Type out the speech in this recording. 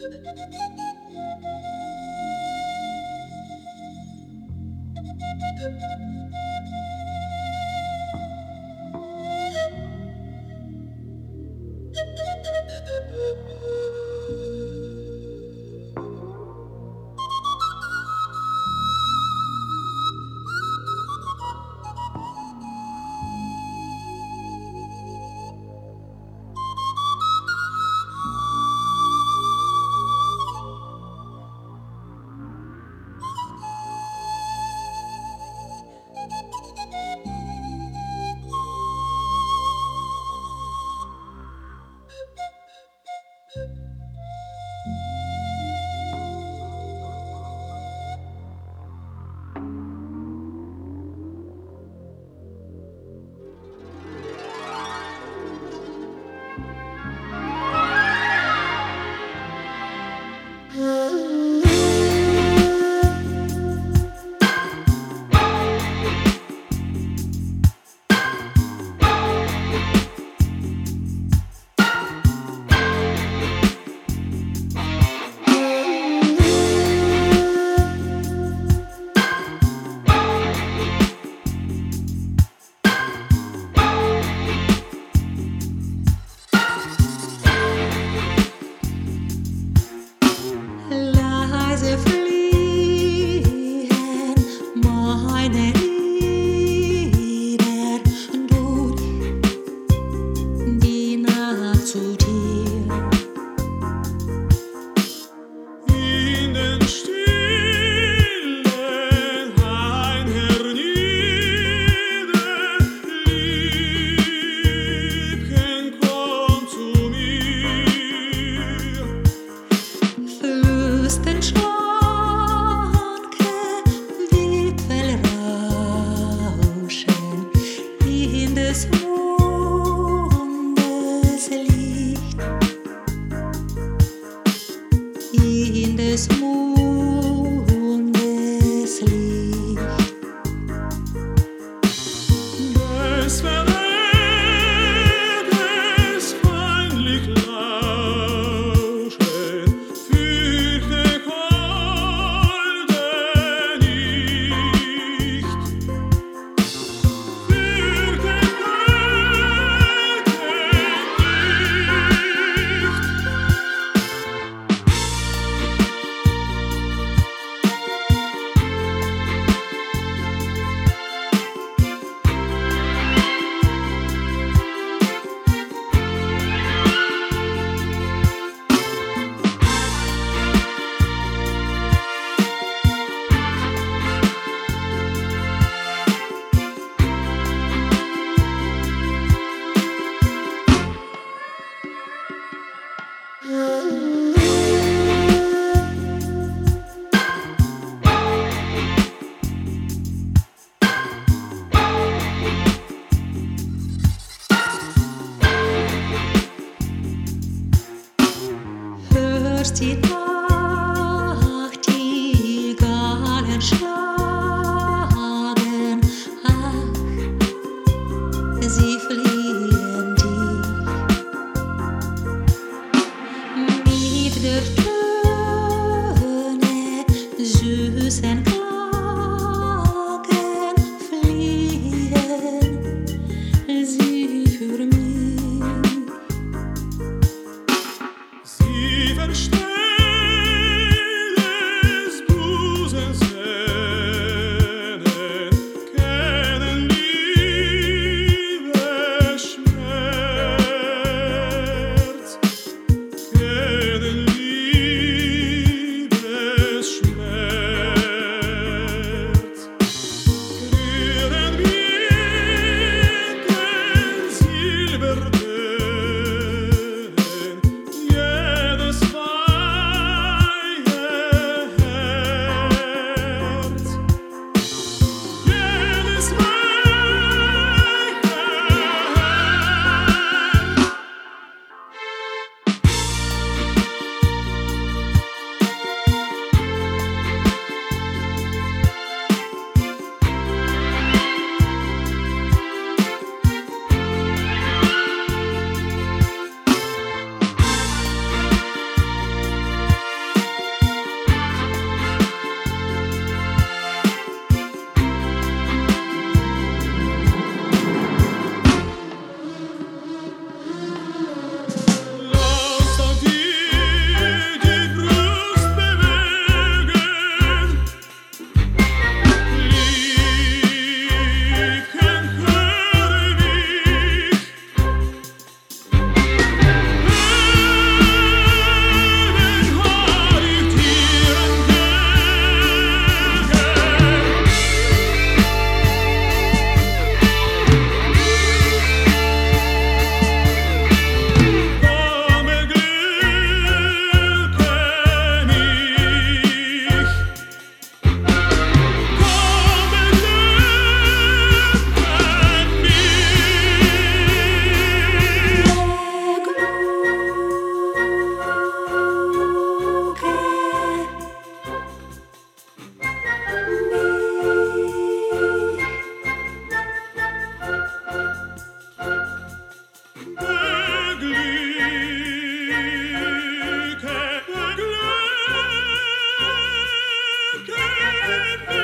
Leise fliehen meine Lieder durch die Nacht zu dir. In den stillen Hain hernieder, Liebchen, komm zu mir. Flüstern schwanke Wipfel rauschen in des Mondes Licht, in des Mondes Licht. Des Verräters peinlich lauschen, fürchte Holde nicht. Fürchte Holde Hörst die Nachtigallen schlagen, ach, sie fliehen dich mit der Töne süßen Klagen, fliehen sie für mich. Sie verstehen des Busens Sehnen, kennen Liebesschmerz, kennen Liebesschmerz. Rühren wir den Silbertönen, jedes Mal Kennen